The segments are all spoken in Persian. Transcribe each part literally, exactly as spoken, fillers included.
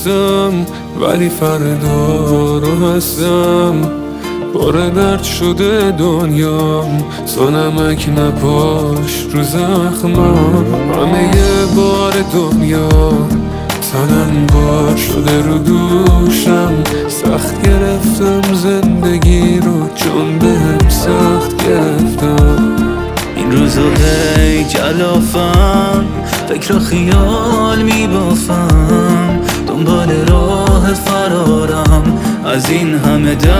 نشستم ولی فردا رو هستم. پر درد شده دنیام، سنمک نپاش رو زخمم. همه یه بار دنیا تنم بار شده رو دوشم. سخت گرفتم زندگی رو چون بهم سخت گرفتم. این روزو هی جلافم، فکر و خیال میبافم. دنبال راه فرارم از این همه درد.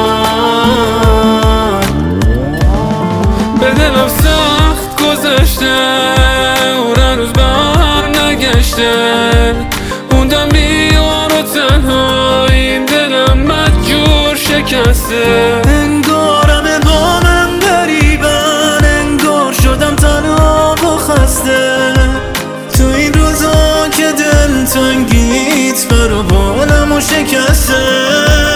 به دلم سخت گذشته، اون هنوز بر نگشته. موندم بیار و تنها، این دلم مجبور شکسته. انگارم با من غریبن، انگار شدم تنها و خسته. تو این روزا که دل تنگیت برا بالم و شکسته.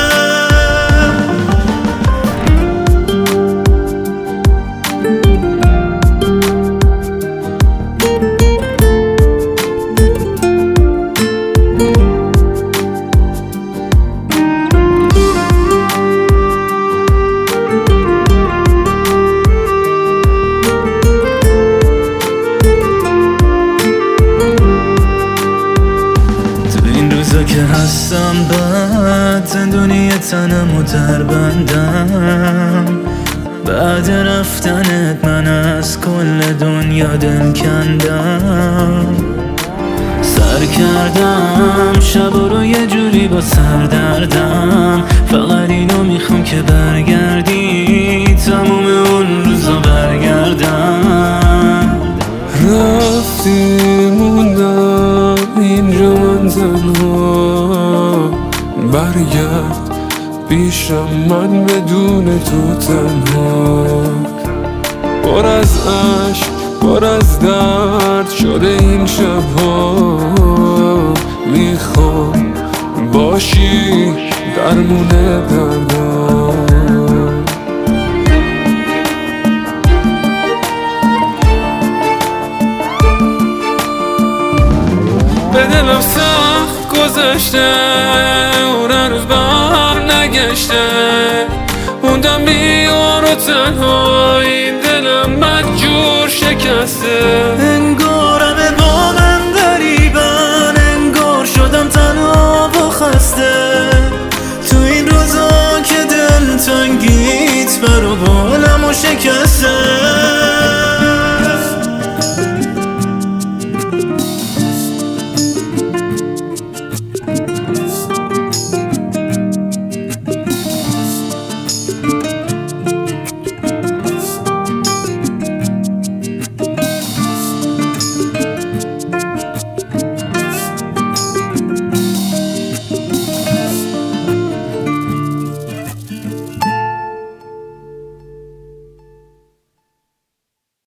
که هستم بعد زندونی تنم و در بندم. بعد رفتنت من از کل دنیا دل کندم. سر کردم شب رو یه جوری با سردردم. فقط اینو میخوام که برگردی، تموم اون روزا برگردم. رفتی موندم اینجا من تنها. برگرد پیشم من بدون تو تنها. پر از عشق پر از درد شده این شبها. میخوام باشی درمون دردم. به دلم سخت گذشته، اون هنوز بر نگشته. موندم بیار و تنها، این دلم مجبور شکسته.